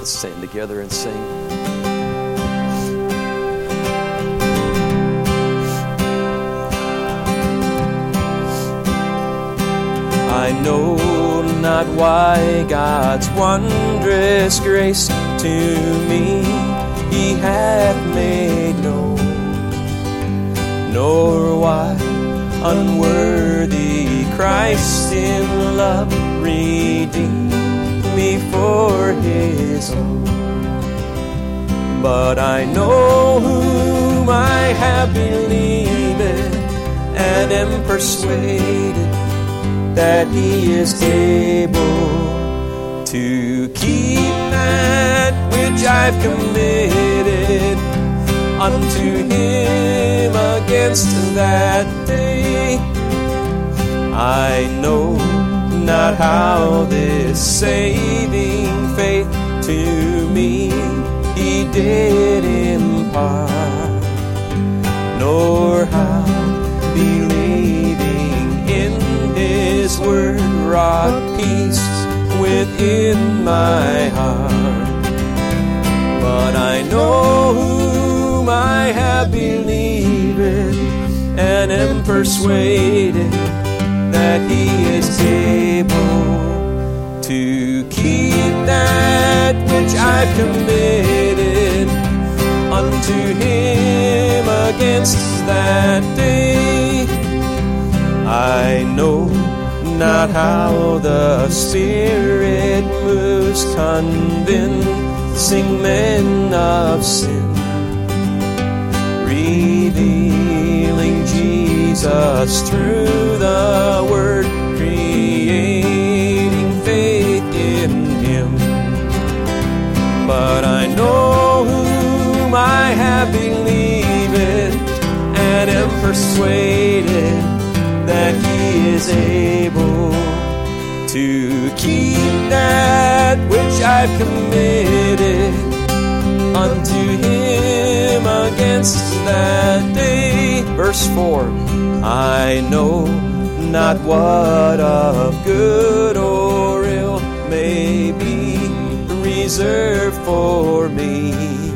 Let's stand together and sing. I know not why God's wondrous grace to me He hath made known, nor why unworthy Christ in love redeemed me for His own. But I know whom I have believed, and am persuaded that He is able to keep that which I've committed unto Him against that day. I know not how this saving faith to me He did impart, nor how believing in His word wrought peace within my heart. But I know whom I have believed, and am persuaded that He is able to keep that which I've committed unto Him against that day. I know not how the Spirit moves, convincing men of sin, revealing Jesus through the Word, creating faith in Him. But I know whom I have believed, and am persuaded that He is able to keep that which I've committed unto Him against that day. Verse 4, I know not what of good or ill may be reserved for me,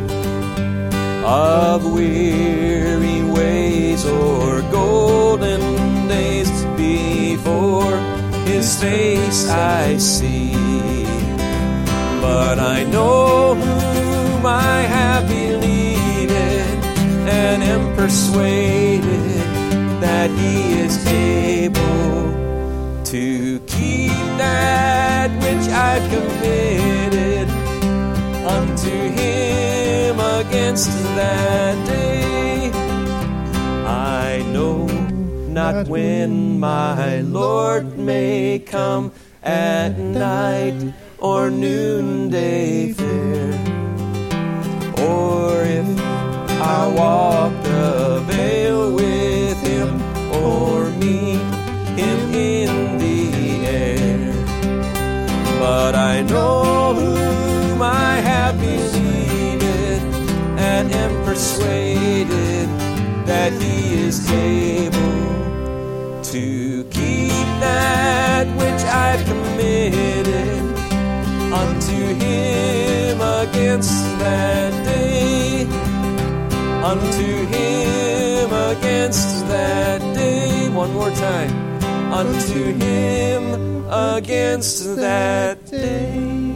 of weary ways or golden days before His face I see. But I know whom I have believed, and am persuaded that He is able to keep that which I've committed unto Him against that day. I know not when my Lord may come, at night or noonday fair, or if I walk the vale with Him, or meet Him in the air. But I know whom I have believed, and am persuaded that He is able to keep that which I've committed unto Him against that day, unto Him against that day. One more time. Unto Him against that day.